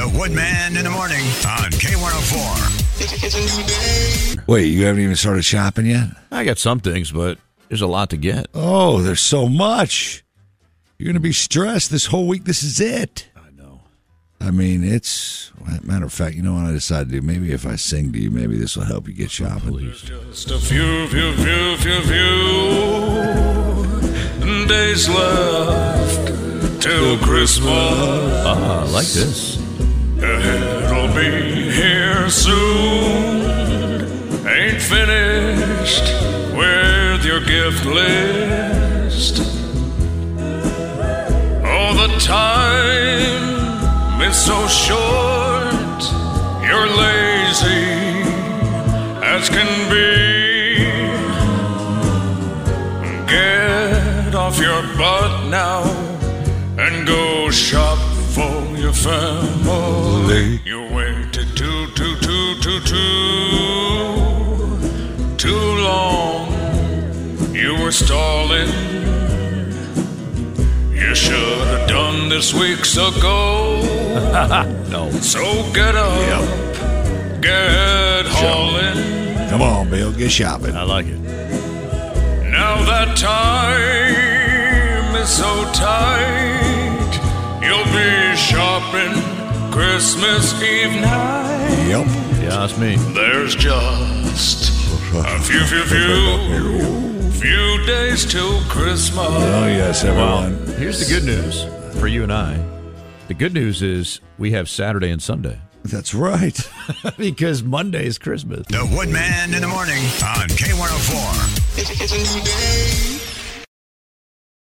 The Woodman in the morning on K104. It's a new day. Wait, you haven't even started shopping yet? I got some things, but there's a lot to get. Oh, there's so much. You're going to be stressed this whole week. This is it. I know. I mean, matter of fact, you know what I decided to do? Maybe if I sing to you, maybe this will help you get shopping. Please. Just a few days left till Christmas. I like this. It'll be here soon. Ain't finished with your gift list. Oh, the time is so short. You're lazy as can be. Get off your butt now and go shop for your family. You waited too long. You were stalling. You should have done this weeks ago. No. So get up, get hauling. Come on, Bill, get shopping. I like it. Now that time is so tight, you'll be shopping Christmas Eve night. Yep. Yeah, that's me. There's just a few days till Christmas. Oh, yes, everyone. Here's the good news for you and I. The good news is we have Saturday and Sunday. That's right. Because Monday is Christmas. The Woodman in the morning on K104. It's a new day.